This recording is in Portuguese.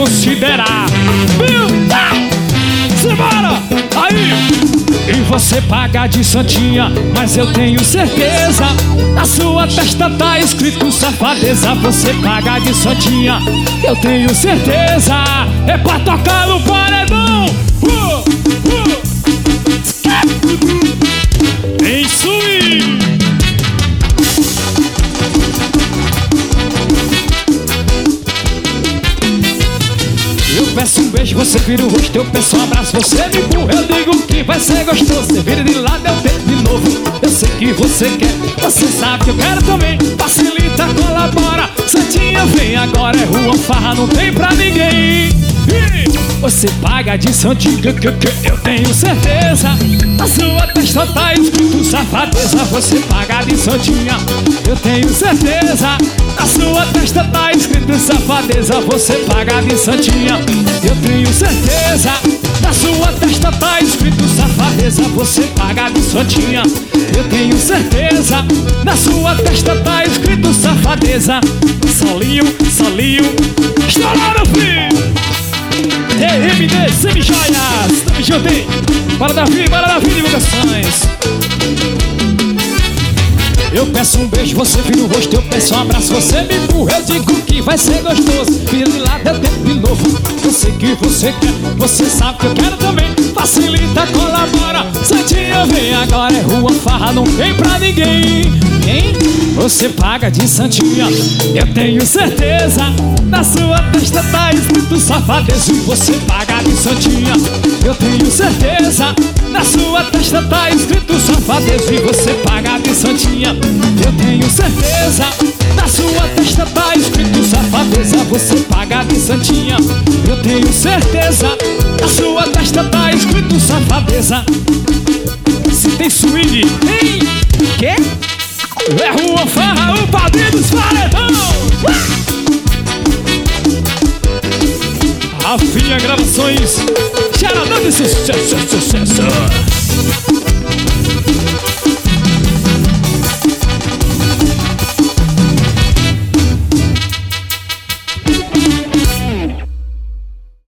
considerar. Viu? Simbora! Aí! E você paga de santinha, mas eu tenho certeza, na sua testa tá escrito safadeza. Você paga de santinha, eu tenho certeza, é pra tocar no paredão. Tem swing. Eu peço um beijo, você vira o rosto. Eu peço um abraço, você me empurra. Eu digo que vai ser gostoso. Você vira de lado, eu tento de novo. Eu sei que você quer, você sabe que eu quero também. Facilita, colabora. Santinha, vem agora, é rua farra, não tem pra ninguém. Você paga de santinha, eu tenho certeza, na sua testa tá escrito safadeza. Você paga de santinha, eu tenho certeza, na sua testa tá escrito safadeza. Você paga de santinha, eu tenho certeza, na sua testa tá escrito safadeza. Você paga de santinha, eu tenho certeza, na sua testa tá escrito safadeza. Solinho, solinho, estouraram, filho! RMD, semi-joias, tamo junto, hein? Bora Davi, divulgações. Eu peço um beijo, você vira o rosto. Eu peço um abraço, você me empurra. Eu digo que vai ser gostoso. Vira de lado, eu tento de novo. Eu sei que você quer, você sabe que eu quero também. Facilita, colabora. Santinha, vem agora, é rua farra, não tem pra ninguém. Hein? Você paga de santinha, eu tenho certeza, na sua testa tá escrito safadeza. E você paga de santinha, eu tenho certeza, na sua testa tá escrito safadeza. E você paga de santinha, eu tenho certeza, na sua testa tá escrito safadeza. Você paga de santinha, eu tenho certeza, na sua testa tá escrito safadeza. Se tem swing, hein? Quê? É rua farra, o padrinho dos paredão. Rafinha Gravações, gerador de sucesso.